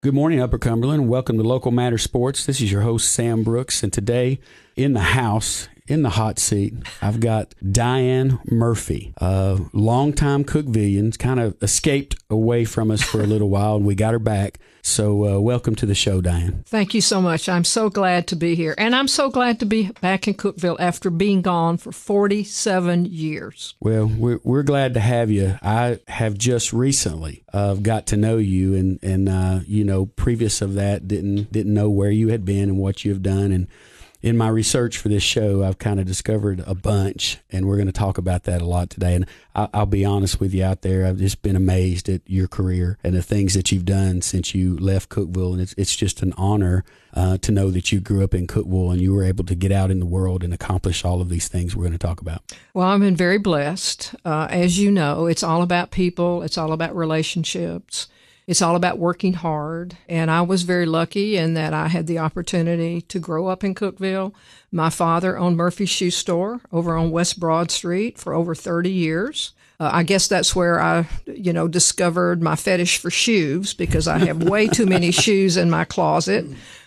Good morning, Upper Cumberland. Welcome to Local Matter Sports. This is your host, Sam Brooks, and today in the house, in the hot seat, I've got Diane Murphy, a longtime Cookvillians, kind of escaped away from us for a little while, and we got her back. So welcome to the show, Diane. Thank you so much. I'm so glad to be here. And I'm so glad to be back in Cookeville after being gone for 47 years. Well, we're glad to have you. I have just recently got to know you, and you know, previous of that, didn't know where you had been and what you have done. And in my research for this show, I've kind of discovered a bunch, and we're going to talk about that a lot today. And I'll be honest with you out there, I've just been amazed at your career and the things that you've done since you left Cookeville. And it's just an honor to know that you grew up in Cookeville and you were able to get out in the world and accomplish all of these things we're going to talk about. Well, I've been very blessed. As you know, it's all about people. It's all about relationships. It's all about working hard, and I was very lucky in that I had the opportunity to grow up in Cookeville. My father owned Murphy's Shoe Store over on West Broad Street for over 30 years. I guess that's where I, discovered my fetish for shoes, because I have way too many shoes in my closet.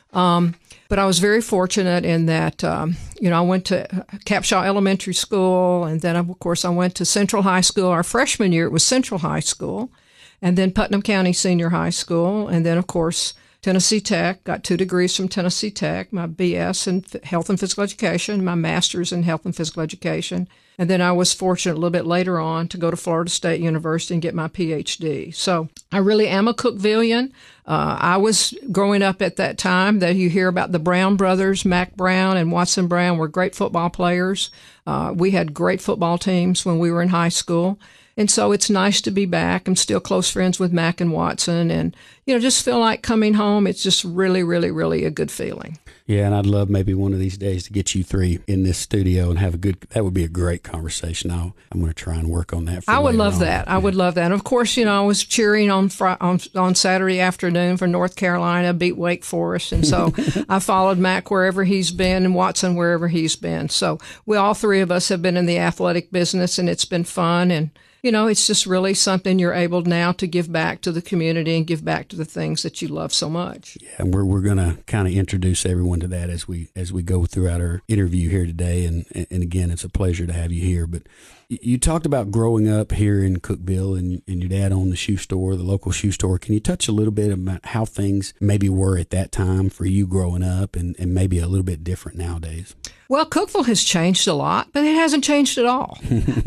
But I was very fortunate in that, I went to Capshaw Elementary School, and then, of course, I went to Central High School. Our freshman year, it was Central High School. And then Putnam County Senior High School, and then, of course, Tennessee Tech. Got 2 degrees from Tennessee Tech, my BS in Health and Physical Education, my Master's in Health and Physical Education. And then I was fortunate a little bit later on to go to Florida State University and get my PhD. So I really am a Cookvillian. I was growing up at that time that you hear about the Brown brothers. Mac Brown and Watson Brown were great football players. We had great football teams when we were in high school. And so it's nice to be back. I'm still close friends with Mac and Watson, and, just feel like coming home. It's just really, really, really a good feeling. Yeah, and I'd love maybe one of these days to get you three in this studio and have that would be a great conversation. I'm going to try and work on that. I would love that. I would love that. And of course, I was cheering on Saturday afternoon for North Carolina, beat Wake Forest. And so I followed Mac wherever he's been and Watson wherever he's been. So we all three of us have been in the athletic business, and it's been fun. And it's just really something you're able now to give back to the community and give back to the things that you love so much. Yeah, and we're going to kind of introduce everyone to that as we go throughout our interview here today. And again, it's a pleasure to have you here. But you talked about growing up here in Cookeville, and your dad owned the shoe store, the local shoe store. Can you touch a little bit about how things maybe were at that time for you growing up, and maybe a little bit different nowadays? Well, Cookeville has changed a lot, but it hasn't changed at all.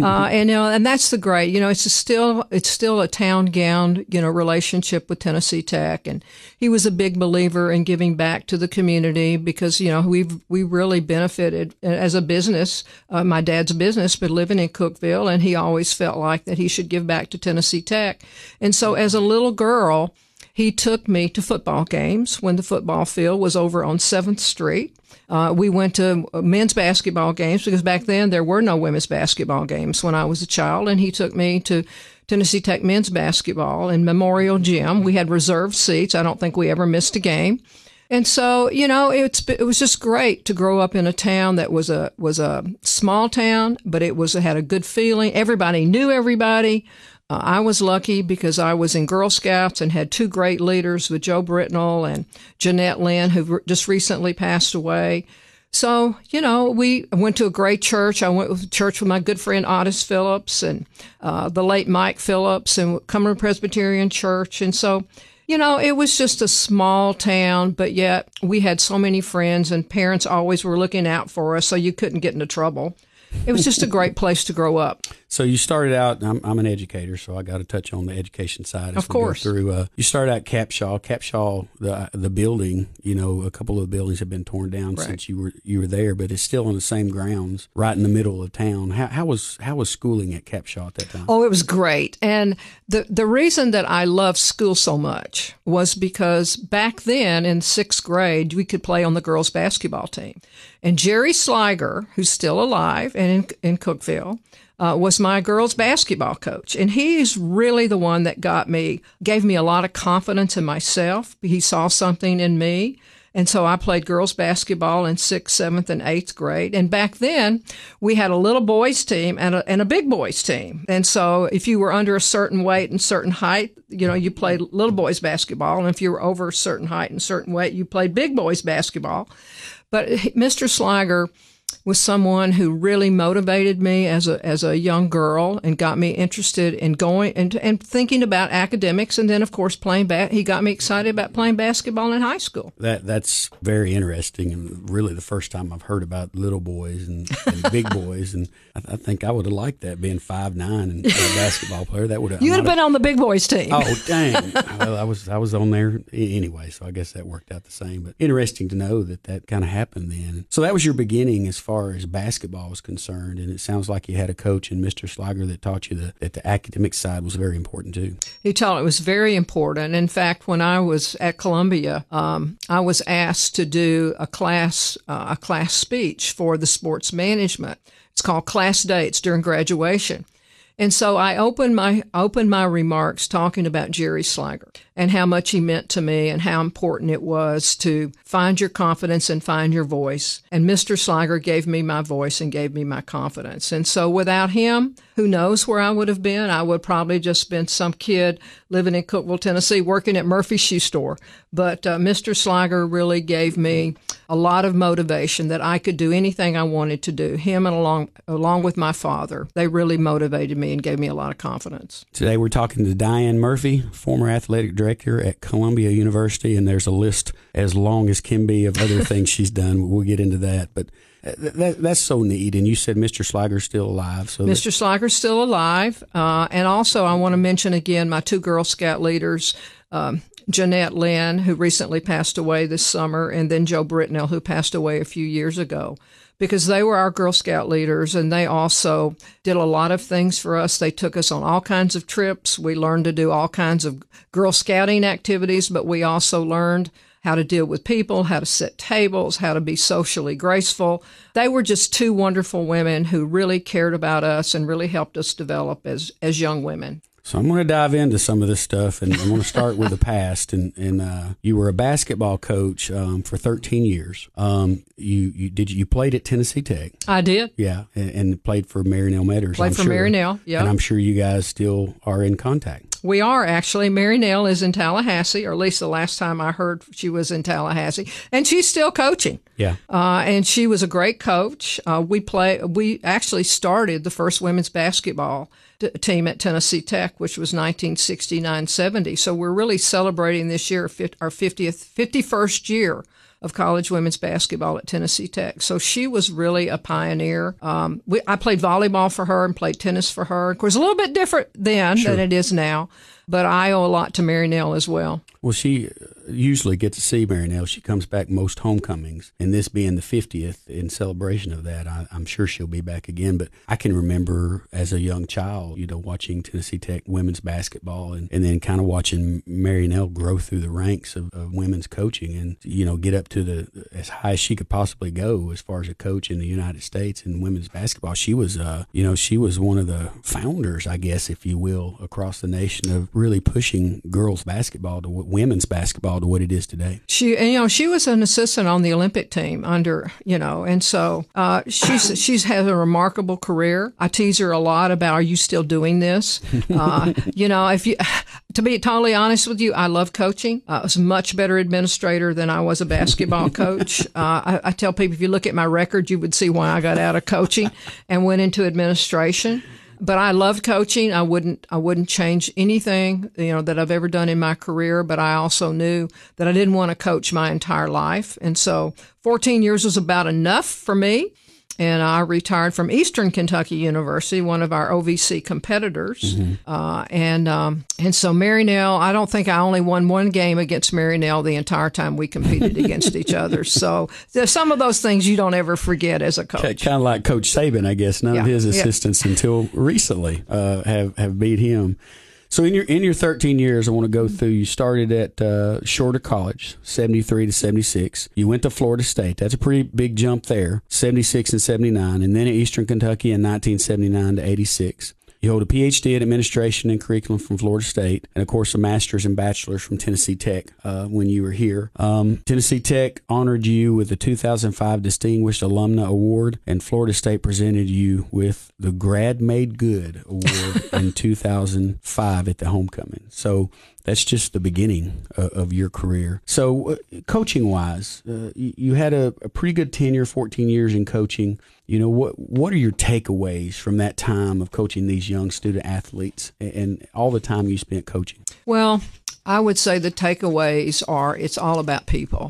And that's the great, it's still a town gown, relationship with Tennessee Tech. And he was a big believer in giving back to the community because, we really benefited as a business, my dad's business, but living in Cookeville. And he always felt like that he should give back to Tennessee Tech. And so as a little girl, he took me to football games when the football field was over on 7th Street. We went to men's basketball games because back then there were no women's basketball games when I was a child, and he took me to Tennessee Tech men's basketball in Memorial Gym. We had reserved seats. I don't think we ever missed a game. And so, it was just great to grow up in a town that was a small town, but it had a good feeling. Everybody knew everybody. I was lucky because I was in Girl Scouts and had 2 great leaders with Joe Britnell and Jeanette Lynn, who just recently passed away. So, we went to a great church. I went to church with my good friend Otis Phillips and the late Mike Phillips, and Cumberland Presbyterian Church. And so, it was just a small town, but yet we had so many friends, and parents always were looking out for us, so you couldn't get into trouble. It was just a great place to grow up. So you started out, I'm an educator, so I got to touch on the education side. Of course. You started out Capshaw. Capshaw, the building, a couple of the buildings have been torn down since you were there, but it's still on the same grounds, right in the middle of town. How was schooling at Capshaw at that time? Oh, it was great. And the reason that I loved school so much was because back then in 6th grade, we could play on the girls' basketball team. And Jerry Sliger, who's still alive and in Cookeville, was my girls' basketball coach. And he's really the one that gave me a lot of confidence in myself. He saw something in me. And so I played girls basketball in 6th, 7th, and 8th grade. And back then, we had a little boys team and a big boys team. And so if you were under a certain weight and certain height, you played little boys basketball. And if you were over a certain height and certain weight, you played big boys basketball. But Mr. Sliger was someone who really motivated me as a young girl and got me interested in going and thinking about academics. And then, of course, he got me excited about playing basketball in high school. That's very interesting, and really the first time I've heard about little boys and big boys. And I think I would have liked that, being 5'9" and a basketball player. That would have. You would have been on the big boys team. Oh, dang! Well, I was on there anyway, so I guess that worked out the same. But interesting to know that kind of happened then. So that was your beginning as far as basketball was concerned, and it sounds like you had a coach in Mr. Sliger that taught you that the academic side was very important too. He taught it was very important. In fact, when I was at Columbia, I was asked to do a class speech for the sports management. It's called Class Day. It's during graduation. And so I opened my remarks talking about Jerry Sliger and how much he meant to me and how important it was to find your confidence and find your voice. And Mr. Sliger gave me my voice and gave me my confidence. And so without him, who knows where I would have been? I would probably just been some kid living in Cookeville, Tennessee, working at Murphy's Shoe Store. But Mr. Sliger really gave me a lot of motivation that I could do anything I wanted to do. Him and along with my father, they really motivated me and gave me a lot of confidence. Today we're talking to Diane Murphy, former athletic director at Columbia University, and there's a list as long as can be of other things she's done. We'll get into that, but that's so neat. And you said Mr. Sliger's still alive. So Mr. Sliger's still alive. And also I want to mention again my two Girl Scout leaders, Jeanette Lynn, who recently passed away this summer, and then Joe Britnell, who passed away a few years ago, because they were our Girl Scout leaders, and they also did a lot of things for us. They took us on all kinds of trips. We learned to do all kinds of Girl Scouting activities, but we also learned how to deal with people, how to set tables, how to be socially graceful. They were just two wonderful women who really cared about us and really helped us develop as young women. So I'm going to dive into some of this stuff, and I'm going to start with the past. And you were a basketball coach for 13 years. You played at Tennessee Tech? I did. Yeah, and played for Marynell Metters. Played for Marynell, yeah. And I'm sure you guys still are in contact. We are, actually. Marynell is in Tallahassee, or at least the last time I heard she was in Tallahassee, and she's still coaching. Yeah. And she was a great coach. We actually started the first women's basketball team at Tennessee Tech, which was 1969-70. So we're really celebrating this year our 51st year of college women's basketball at Tennessee Tech. So she was really a pioneer. I played volleyball for her and played tennis for her. Of course, a little bit different then than it is now, but I owe a lot to Marynell as well. Well, she usually get to see Marynell. She comes back most homecomings, and this being the 50th, in celebration of that, I'm sure she'll be back again. But I can remember as a young child, watching Tennessee Tech women's basketball, and then kind of watching Marynell grow through the ranks of women's coaching, and get up to as high as she could possibly go as far as a coach in the United States in women's basketball. She was she was one of the founders, I guess, if you will, across the nation of really pushing girls basketball to women's basketball to what it is today. She was an assistant on the Olympic team and so she's had a remarkable career. I tease her a lot about, are you still doing this? To be totally honest with you, I love coaching. I was a much better administrator than I was a basketball coach. I tell people, if you look at my record, you would see why I got out of coaching and went into administration. But I loved coaching. I wouldn't change anything, that I've ever done in my career. But I also knew that I didn't want to coach my entire life. And so 14 years was about enough for me. And I retired from Eastern Kentucky University, one of our OVC competitors. Mm-hmm. And so Marynell, I don't think I only won one game against Marynell the entire time we competed against each other. So there's some of those things you don't ever forget as a coach. Kind of like Coach Saban, I guess. None of his assistants until recently have beat him. So in your 13 years, I want to go through, you started at Shorter College, 73 to 76. You went to Florida State. That's a pretty big jump there, 76 and 79. And then at Eastern Kentucky in 1979 to 86. You You hold a PhD in administration and curriculum from Florida State, and of course a master's and bachelor's from Tennessee Tech when you were here. Tennessee Tech honored you with the 2005 Distinguished Alumna Award, and Florida State presented you with the Grad Made Good Award in 2005 at the homecoming. So that's just the beginning of your career. So coaching-wise, you had a pretty good tenure, 14 years in coaching. You know, what are your takeaways from that time of coaching these young student athletes and all the time you spent coaching? Well, I would say the takeaways are it's all about people.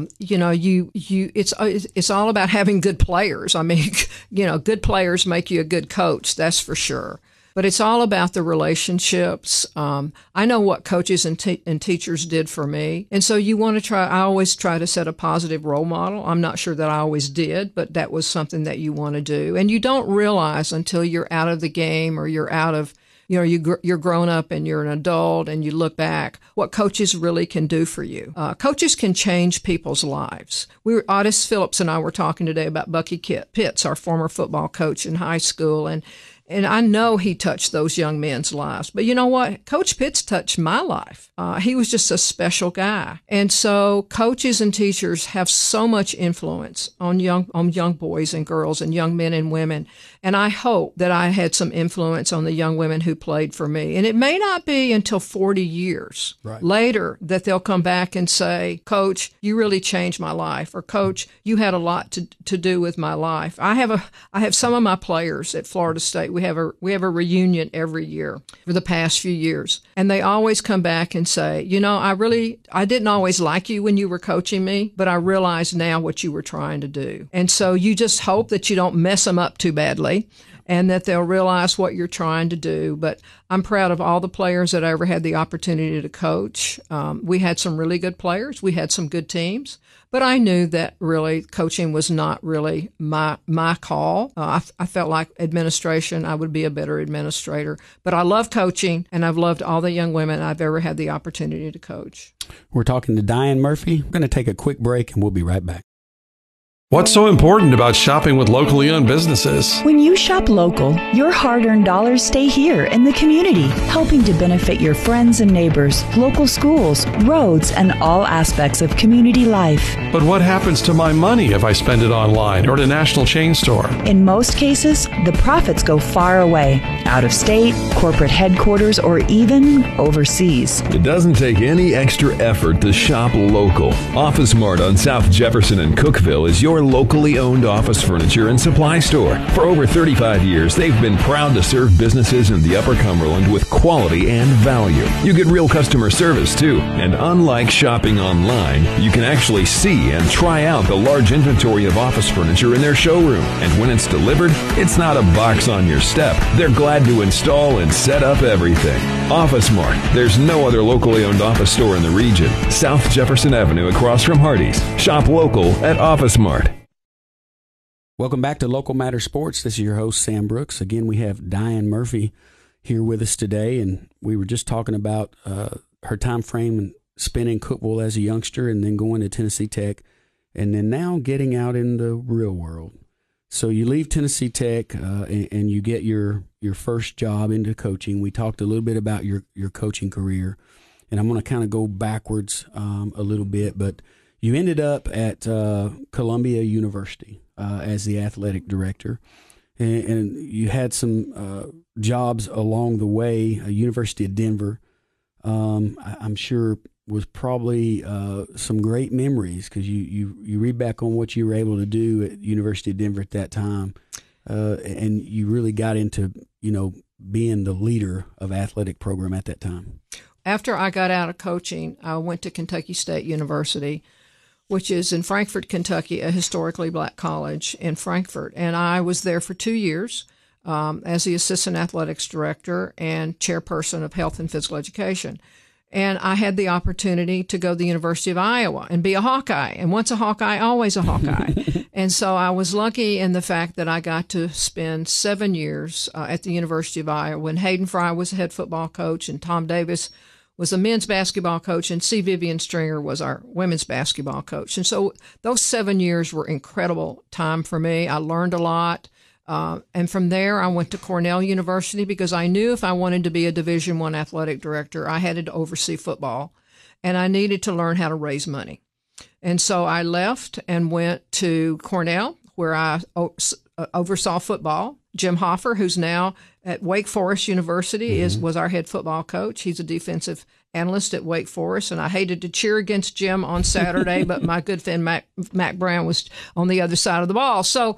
It's all about having good players. I mean, good players make you a good coach, that's for sure. But it's all about the relationships. I know what coaches and teachers did for me. And so I always try to set a positive role model. I'm not sure that I always did, but that was something that you want to do. And you don't realize until you're out of the game or you're out of, you're grown up and you're an adult and you look back, what coaches really can do for you. Coaches can change people's lives. Otis Phillips and I were talking today about Bucky Pitts, our former football coach in high school. And I know he touched those young men's lives. But you know what? Coach Pitts touched my life. He was just a special guy. And so coaches and teachers have so much influence on young boys and girls and young men and women. And I hope that I had some influence on the young women who played for me. And it may not be until 40 years later that they'll come back and say, Coach, you really changed my life. Or Coach, you had a lot to do with my life. I have some of my players at Florida State. We have a reunion every year for the past few years. And they always come back and say, I didn't always like you when you were coaching me, but I realize now what you were trying to do. And so you just hope that you don't mess them up too badly and that they'll realize what you're trying to do. But I'm proud of all the players that I ever had the opportunity to coach. We had some really good players. We had some good teams. But I knew that really coaching was not really my call. I felt like administration, I would be a better administrator. But I love coaching, and I've loved all the young women I've ever had the opportunity to coach. We're talking to Diane Murphy. We're going to take a quick break, and we'll be right back. What's so important about shopping with locally owned businesses? When you shop local, your hard-earned dollars stay here in the community, helping to benefit your friends and neighbors, local schools, roads, and all aspects of community life. But what happens to my money if I spend it online or at a national chain store? In most cases, the profits go far away, out of state, corporate headquarters, or even overseas. It doesn't take any extra effort to shop local. Office Mart on South Jefferson and Cookeville is your locally owned office furniture and supply store. For over 35 years, they've been proud to serve businesses in the Upper Cumberland with quality and value. You get real customer service too, and unlike shopping online, you can actually see and try out the large inventory of office furniture in their showroom. And when it's delivered, it's not a box on your step. They're glad to install and set up everything. Office Mart. There's no other locally owned office store in the region. South Jefferson Avenue across from Hardee's. Shop local at Office Mart. Welcome back to Local Matter Sports. This is your host, Sam Brooks. Again, we have Diane Murphy here with us today, and we were just talking about her time frame and spending Cookeville as a youngster and then going to Tennessee Tech and then now getting out in the real world. So you leave Tennessee Tech and you get your first job into coaching. We talked a little bit about your coaching career, and I'm going to kind of go backwards a little bit, but you ended up at Columbia University as the athletic director, and you had some jobs along the way. University of Denver, I'm sure, was probably some great memories because you read back on what you were able to do at University of Denver at that time, and you really got into being the leader of athletic program at that time. After I got out of coaching, I went to Kentucky State University, which is in Frankfort, Kentucky, a historically black college in Frankfort. And I was there for 2 years as the assistant athletics director and chairperson of health and physical education. And I had the opportunity to go to the University of Iowa and be a Hawkeye. And once a Hawkeye, always a Hawkeye. And so I was lucky in the fact that I got to spend 7 years at the University of Iowa when Hayden Fry was the head football coach and Tom Davis was a men's basketball coach, and C. Vivian Stringer was our women's basketball coach. And so those 7 years were incredible time for me. I learned a lot. And from there, I went to Cornell University because I knew if I wanted to be a Division I athletic director, I had to oversee football, and I needed to learn how to raise money. And so I left and went to Cornell, where I oversaw football. Jim Hoffer, who's now at Wake Forest University, was our head football coach. He's a defensive analyst at Wake Forest, and I hated to cheer against Jim on Saturday, but my good friend Mac Brown was on the other side of the ball. So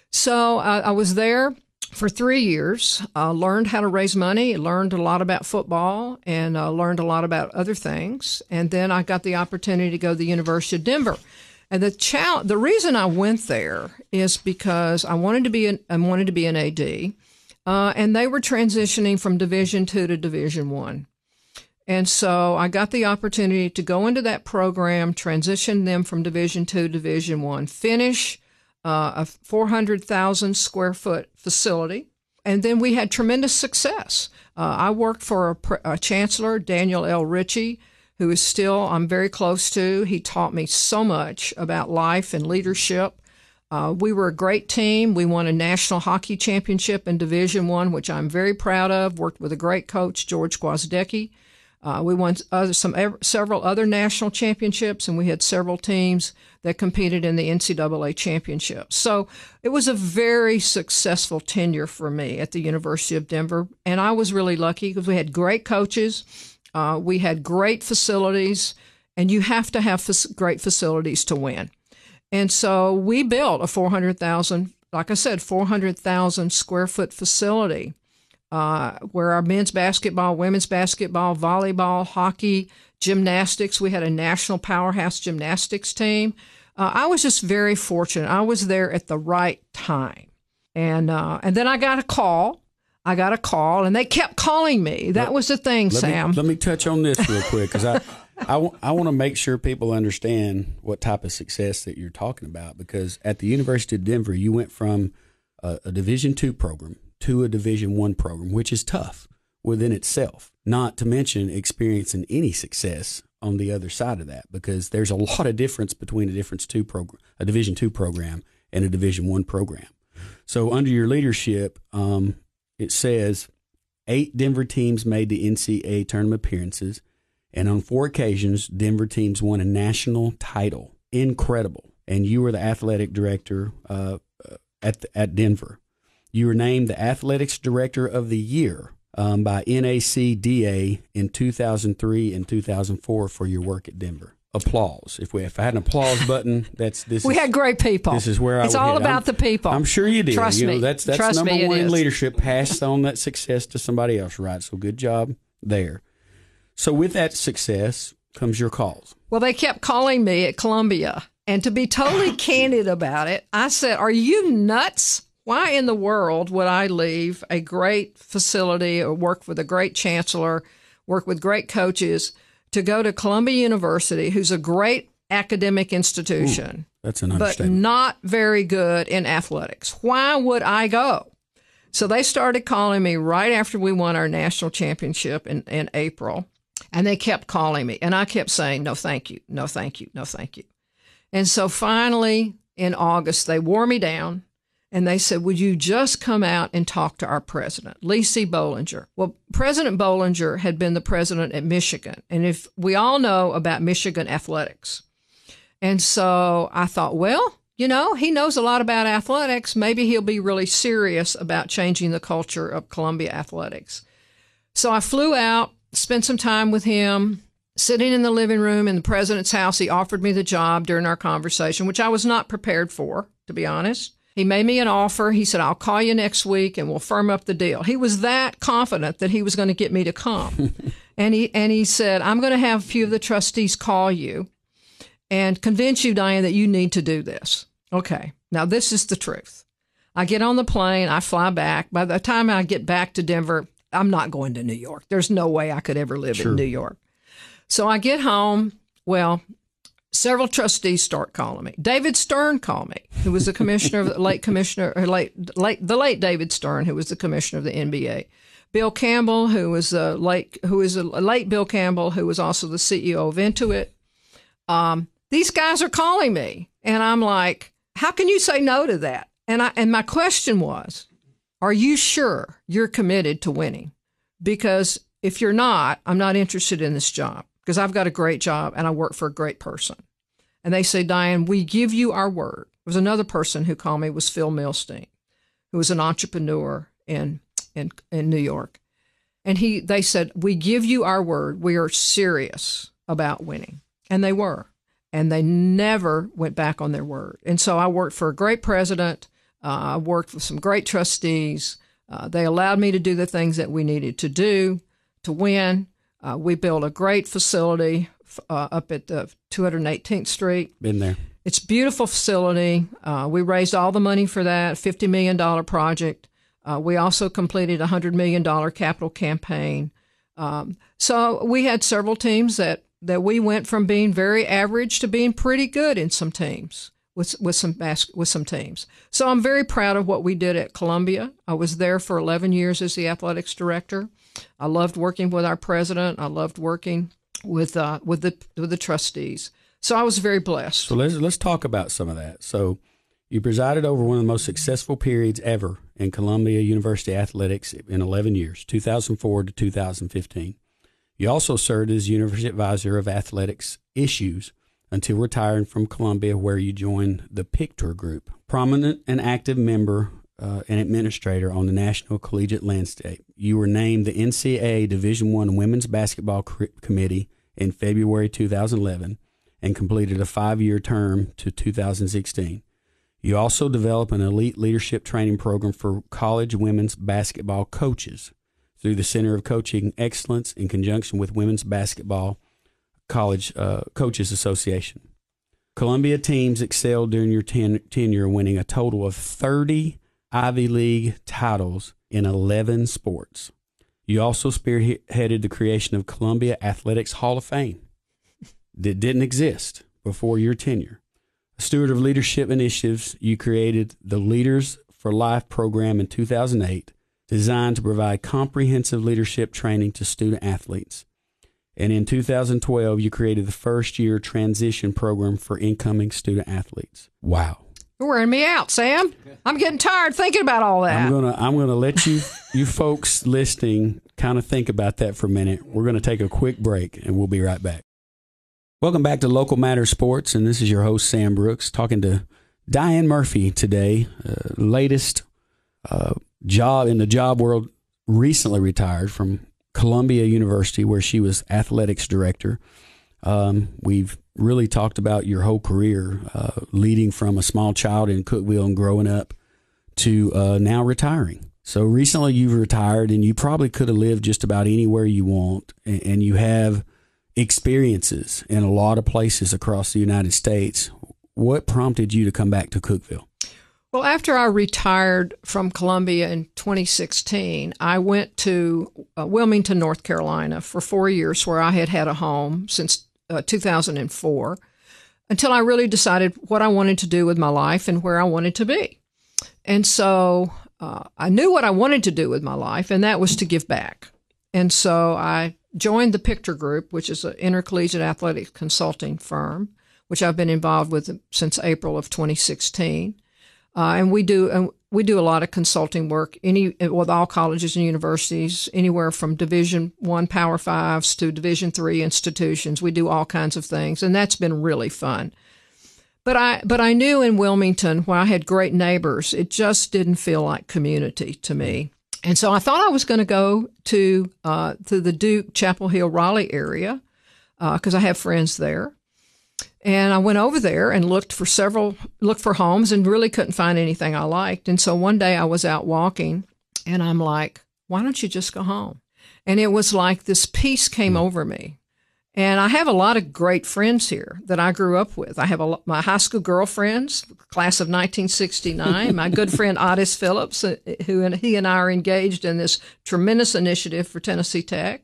I was there for 3 years, learned how to raise money, learned a lot about football, and learned a lot about other things. And then I got the opportunity to go to the University of Denver. And the reason I went there is because I wanted to be an AD, and they were transitioning from Division II to Division I. And so I got the opportunity to go into that program, transition them from Division II to Division I, finish a 400,000 square foot facility. And then we had tremendous success. I worked for a chancellor, Daniel L. Ritchie, who is still I'm very close to. He taught me so much about life and leadership. We were a great team. We won a national hockey championship in Division I, which I'm very proud of. Worked with a great coach, George Gwozdecki. We won several other national championships, and we had several teams that competed in the NCAA championship. So it was a very successful tenure for me at the University of Denver, and I was really lucky because we had great coaches, we had great facilities, and you have to have great facilities to win. And so we built a 400,000 square foot facility. Where our men's basketball, women's basketball, volleyball, hockey, gymnastics, we had a national powerhouse gymnastics team. I was just very fortunate. I was there at the right time. And then I got a call. And they kept calling me. That was the thing, Sam. Let me touch on this real quick, because I want to make sure people understand what type of success that you're talking about, because at the University of Denver, you went from a Division II program to a Division I program, which is tough within itself, not to mention experiencing any success on the other side of that, because there's a lot of difference between a Division II program and a Division I program. So under your leadership, it says 8 Denver teams made the NCAA tournament appearances, and on 4 occasions, Denver teams won a national title. Incredible. And you were the athletic director at Denver. You were named the Athletics Director of the Year by NACDA in 2003 and 2004 for your work at Denver. Applause. If I had an applause button, we had great people. This is where it's all about the people. I'm sure you did. Trust me. That's number one in leadership. Pass on that success to somebody else, right? So good job there. So with that success comes your calls. Well, they kept calling me at Columbia, and to be totally candid about it, I said, "Are you nuts? Why in the world would I leave a great facility or work with a great chancellor, work with great coaches, to go to Columbia University, who's a great academic institution, that's an but not very good in athletics? Why would I go?" So they started calling me right after we won our national championship in April, and they kept calling me. And I kept saying, "No, thank you. No, thank you. No, thank you." And so finally, in August, they wore me down. And they said, "Would you just come out and talk to our president, Lee C. Bollinger?" Well, President Bollinger had been the president at Michigan. And if we all know about Michigan athletics. And so I thought, well, he knows a lot about athletics. Maybe he'll be really serious about changing the culture of Columbia athletics. So I flew out, spent some time with him, sitting in the living room in the president's house. He offered me the job during our conversation, which I was not prepared for, to be honest. He made me an offer. He said, "I'll call you next week and we'll firm up the deal." He was that confident that he was going to get me to come. and he said, "I'm going to have a few of the trustees call you and convince you, Diane, that you need to do this." Okay. Now, this is the truth. I get on the plane. I fly back. By the time I get back to Denver, I'm not going to New York. There's no way I could ever live in New York. So I get home. Well, several trustees start calling me. David Stern called me, who was the commissioner of the late David Stern, who was the commissioner of the NBA. Bill Campbell, who was a late Bill Campbell, who was also the CEO of Intuit. These guys are calling me, and I'm like, "How can you say no to that?" And my question was, are you sure you're committed to winning? Because if you're not, I'm not interested in this job because I've got a great job and I work for a great person. And they say, Diane, we give you our word. There was another person who called me, was Phil Milstein, who was an entrepreneur in New York. And they said, we give you our word. We are serious about winning. And they were. And they never went back on their word. And so I worked for a great president. I worked with some great trustees. They allowed me to do the things that we needed to do to win. We built a great facility up at the 218th Street. Been there. It's a beautiful facility. We raised all the money for that, $50 million project. We also completed a $100 million capital campaign. So we had several teams that we went from being very average to being pretty good in some teams with some teams. So I'm very proud of what we did at Columbia. I was there for 11 years as the athletics director. I loved working with our president. I loved working with the trustees. So I was very blessed. So let's talk about some of that. So you presided over one of the most successful periods ever in Columbia University athletics in 11 years, 2004 to 2015. You also served as University Advisor of Athletics Issues until retiring from Columbia, where you joined the Pictor Group, prominent and active member and administrator on the National Collegiate Landscape. You were named the NCAA Division I Women's Basketball Committee in February 2011 and completed a 5-year term to 2016. You also developed an elite leadership training program for college women's basketball coaches through the Center of Coaching Excellence in conjunction with Women's Basketball College Coaches Association. Columbia teams excelled during your tenure, winning a total of 30 Ivy League titles in 11 sports. You also spearheaded the creation of Columbia Athletics Hall of Fame that didn't exist before your tenure. A steward of leadership initiatives, you created the Leaders for Life program in 2008, designed to provide comprehensive leadership training to student athletes. And in 2012, you created the first-year transition program for incoming student athletes. Wow. You're wearing me out, Sam. I'm getting tired thinking about all that. I'm gonna let you folks listening kind of think about that for a minute. We're gonna take a quick break, and we'll be right back. Welcome back to Local Matters Sports, and this is your host, Sam Brooks, talking to Diane Murphy today, latest job in the job world, recently retired from Columbia University, where she was athletics director. We've really talked about your whole career, leading from a small child in Cookeville and growing up to now retiring. So recently you've retired, and you probably could have lived just about anywhere you want, and you have experiences in a lot of places across the United States. What prompted you to come back to Cookeville? Well, after I retired from Columbia in 2016, I went to Wilmington, North Carolina for 4 years, where I had a home since 2004, until I really decided what I wanted to do with my life and where I wanted to be. And so I knew what I wanted to do with my life, and that was to give back. And so I joined the Pictor Group, which is an intercollegiate athletic consulting firm, which I've been involved with since April of 2016. And we do a lot of consulting work with all colleges and universities, anywhere from Division I Power Fives to Division III institutions. We do all kinds of things, and that's been really fun. But I knew in Wilmington, where I had great neighbors, it just didn't feel like community to me. And so I thought I was going to go to the Duke, Chapel Hill, Raleigh area because I have friends there. And I went over there and looked for homes and really couldn't find anything I liked. And so one day I was out walking and I'm like, why don't you just go home? And it was like this peace came over me. And I have a lot of great friends here that I grew up with. I have my high school girlfriends, class of 1969, my good friend Otis Phillips, he and I are engaged in this tremendous initiative for Tennessee Tech.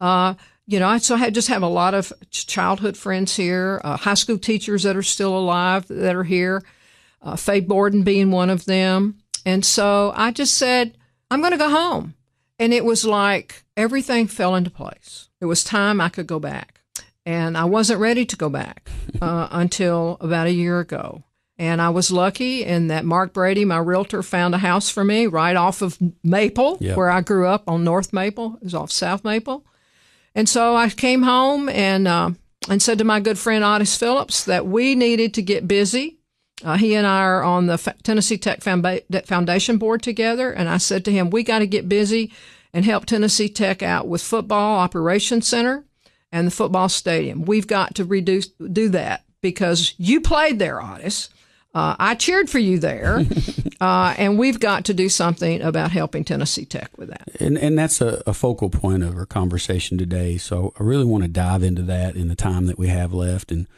So I just have a lot of childhood friends here, high school teachers that are still alive that are here, Faye Borden being one of them. And so I just said, I'm going to go home. And it was like everything fell into place. It was time I could go back. And I wasn't ready to go back until about a year ago. And I was lucky in that Mark Brady, my realtor, found a house for me right off of Maple, where I grew up on North Maple. It was off South Maple. And so I came home and said to my good friend Otis Phillips that we needed to get busy. He and I are on the Tennessee Tech Foundation board together. And I said to him, we got to get busy and help Tennessee Tech out with football operations center and the football stadium. We've got to do that because you played there, Otis. I cheered for you there, and we've got to do something about helping Tennessee Tech with that. And that's a focal point of our conversation today. So I really want to dive into that in the time that we have left. And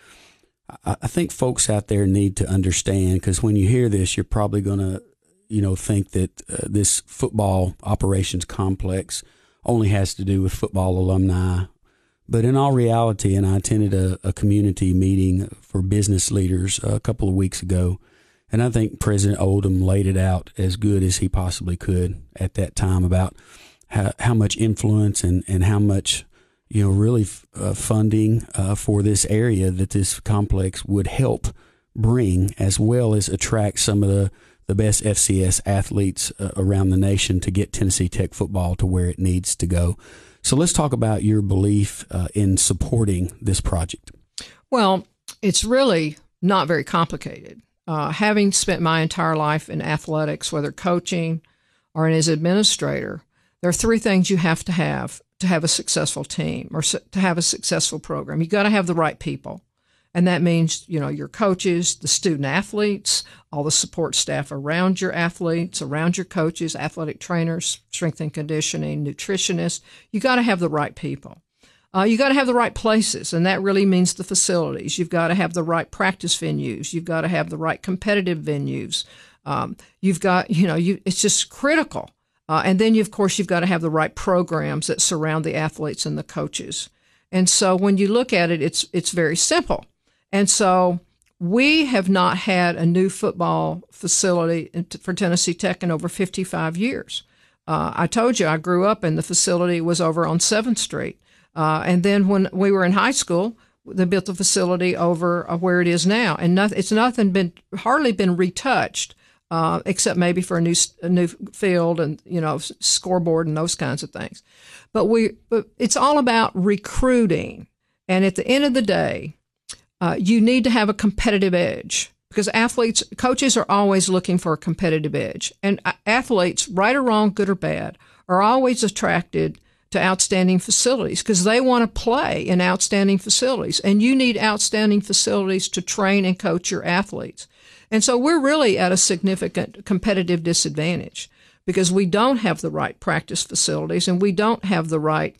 I think folks out there need to understand, because when you hear this, you're probably going to, think that this football operations complex only has to do with football alumni. But in all reality, and I attended a community meeting for business leaders a couple of weeks ago, and I think President Oldham laid it out as good as he possibly could at that time about how much influence and how much, really funding for this area that this complex would help bring, as well as attract some of the best FCS athletes around the nation to get Tennessee Tech football to where it needs to go. So let's talk about your belief in supporting this project. Well, it's really not very complicated. Having spent my entire life in athletics, whether coaching or as administrator, there are three things you have to have a successful team or to have a successful program. You got to have the right people. And that means, your coaches, the student athletes, all the support staff around your athletes, around your coaches, athletic trainers, strength and conditioning, nutritionists. You got to have the right people. You got to have the right places, and that really means the facilities. You've got to have the right practice venues. You've got to have the right competitive venues. You've got, it's just critical. And then, of course, you've got to have the right programs that surround the athletes and the coaches. And so when you look at it, it's very simple. And so we have not had a new football facility for Tennessee Tech in over 55 years. I told you I grew up and the facility was over on 7th Street. And then when we were in high school, they built the facility over where it is now. And it's hardly been retouched, except maybe for a new field and, scoreboard and those kinds of things. But it's all about recruiting. And at the end of the day, you need to have a competitive edge because coaches are always looking for a competitive edge. And athletes, right or wrong, good or bad, are always attracted to outstanding facilities because they want to play in outstanding facilities. And you need outstanding facilities to train and coach your athletes. And so we're really at a significant competitive disadvantage because we don't have the right practice facilities and we don't have the right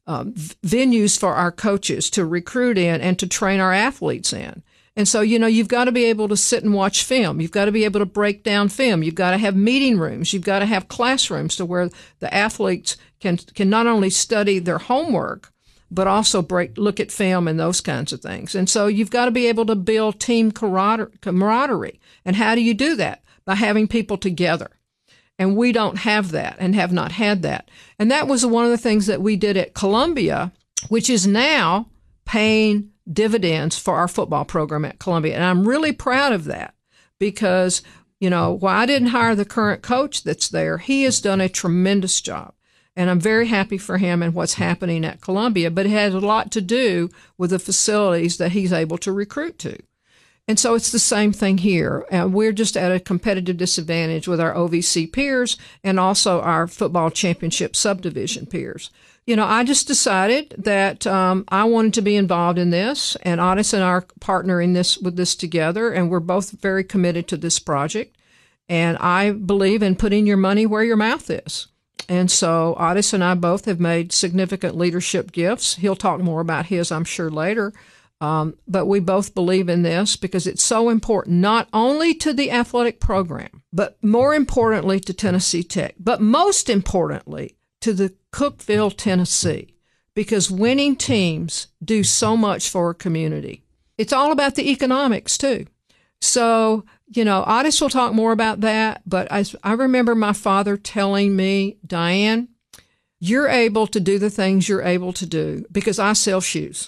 venues for our coaches to recruit in and to train our athletes in. And so, you've got to be able to sit and watch film. You've got to be able to break down film. You've got to have meeting rooms. You've got to have classrooms to where the athletes can not only study their homework, but also look at film and those kinds of things. And so you've got to be able to build team camaraderie. And how do you do that? By having people together. And we don't have that and have not had that. And that was one of the things that we did at Columbia, which is now paying dividends for our football program at Columbia. And I'm really proud of that because, while I didn't hire the current coach that's there, he has done a tremendous job. And I'm very happy for him and what's happening at Columbia. But it has a lot to do with the facilities that he's able to recruit to. And so it's the same thing here. We're just at a competitive disadvantage with our OVC peers and also our football championship subdivision peers. I just decided that I wanted to be involved in this, and Otis and I are partnering with this together, and we're both very committed to this project. And I believe in putting your money where your mouth is. And so Otis and I both have made significant leadership gifts. He'll talk more about his, I'm sure, later. But we both believe in this because it's so important, not only to the athletic program, but more importantly to Tennessee Tech, but most importantly to the Cookeville, Tennessee, because winning teams do so much for a community. It's all about the economics too. So, Otis will talk more about that, but I remember my father telling me, Diane, you're able to do the things you're able to do because I sell shoes.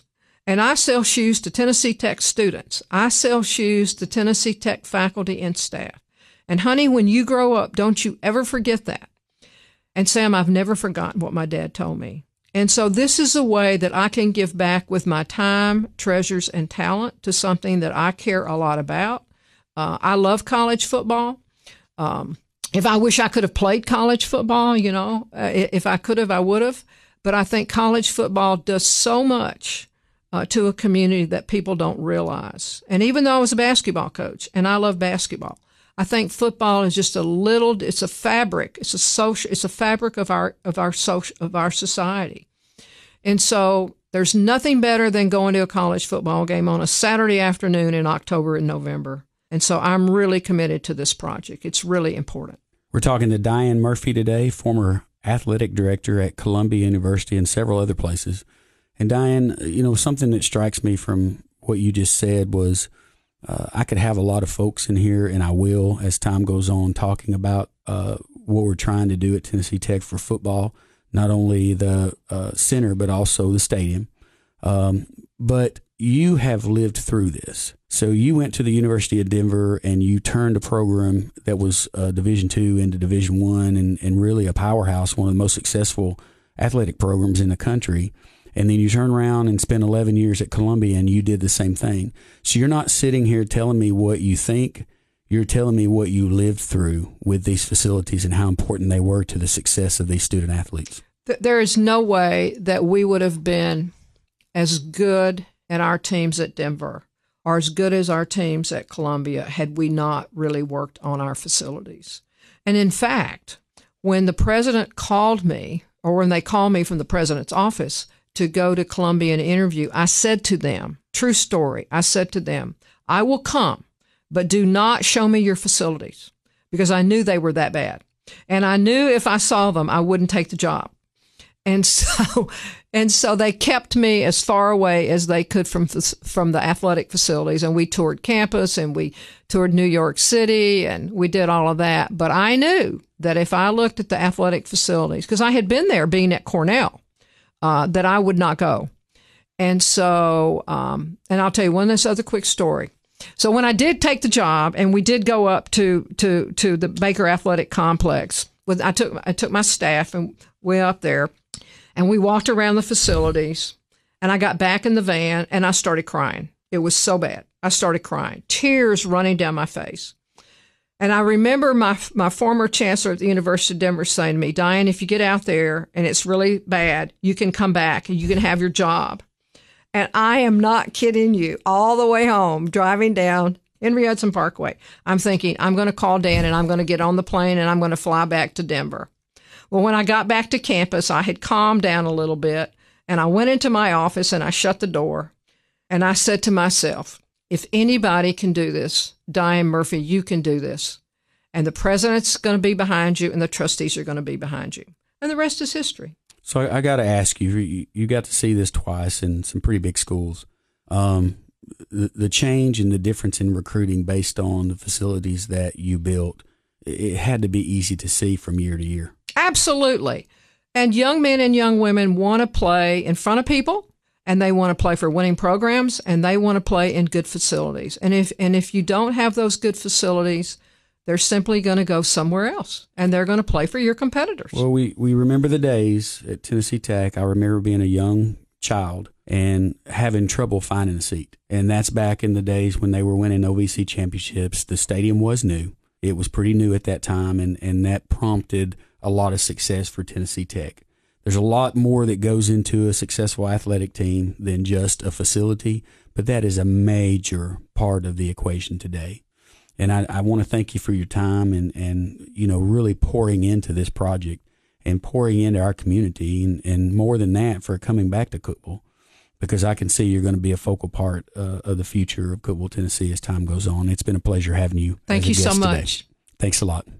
And I sell shoes to Tennessee Tech students. I sell shoes to Tennessee Tech faculty and staff. And honey, when you grow up, don't you ever forget that. And Sam, I've never forgotten what my dad told me. And so this is a way that I can give back with my time, treasures, and talent to something that I care a lot about. I love college football. If I wish I could have played college football, if I could have, I would have. But I think college football does so much to a community that people don't realize. And even though I was a basketball coach and I love basketball, I think football is just it's a fabric. It's a fabric of our society. And so there's nothing better than going to a college football game on a Saturday afternoon in October and November. And so I'm really committed to this project. It's really important. We're talking to Diane Murphy today, former athletic director at Columbia University and several other places. And Diane, something that strikes me from what you just said was I could have a lot of folks in here, and I will as time goes on, talking about what we're trying to do at Tennessee Tech for football, not only the center, but also the stadium. But you have lived through this. So you went to the University of Denver and you turned a program that was Division II into Division I and really a powerhouse, one of the most successful athletic programs in the country. And then you turn around and spend 11 years at Columbia and you did the same thing. So you're not sitting here telling me what you think. You're telling me what you lived through with these facilities and how important they were to the success of these student athletes. There is no way that we would have been as good at our teams at Denver or as good as our teams at Columbia had we not really worked on our facilities. And in fact, when the president called me, or when they called me from the president's office to go to Columbia and interview, I said to them, true story, I said to them, I will come, but do not show me your facilities, because I knew they were that bad. And I knew if I saw them, I wouldn't take the job. And so they kept me as far away as they could from the athletic facilities. And we toured campus and we toured New York City and we did all of that. But I knew that if I looked at the athletic facilities, because I had been there being at Cornell, that I would not go. And so, and I'll tell you one this other quick story. So when I did take the job and we did go up to the Baker Athletic Complex, I took my staff and way up there. And we walked around the facilities, and I got back in the van, and I started crying. It was so bad. I started crying, tears running down my face. And I remember my former chancellor at the University of Denver saying to me, Diane, if you get out there and it's really bad, you can come back and you can have your job. And I am not kidding you. All the way home, driving down Henry Hudson Parkway, I'm thinking, I'm going to call Dan, and I'm going to get on the plane, and I'm going to fly back to Denver. Well, when I got back to campus, I had calmed down a little bit, and I went into my office and I shut the door, and I said to myself, if anybody can do this, Diane Murphy, you can do this. And the president's going to be behind you, and the trustees are going to be behind you. And the rest is history. So I got to ask you, you got to see this twice in some pretty big schools. The change and the difference in recruiting based on the facilities that you built, it had to be easy to see from year to year. Absolutely. And young men and young women want to play in front of people, and they want to play for winning programs, and they want to play in good facilities. And if you don't have those good facilities, they're simply going to go somewhere else, and they're going to play for your competitors. Well, we remember the days at Tennessee Tech. I remember being a young child and having trouble finding a seat. And that's back in the days when they were winning OVC championships. The stadium was new. It was pretty new at that time, and that prompted a lot of success for Tennessee Tech. There's a lot more that goes into a successful athletic team than just a facility, but that is a major part of the equation today. And I want to thank you for your time and really pouring into this project and pouring into our community, and more than that, for coming back to Cookeville, because I can see you're going to be a focal part of the future of Cookeville, Tennessee as time goes on. It's been a pleasure having you. Thank you so much. Today. Thanks a lot.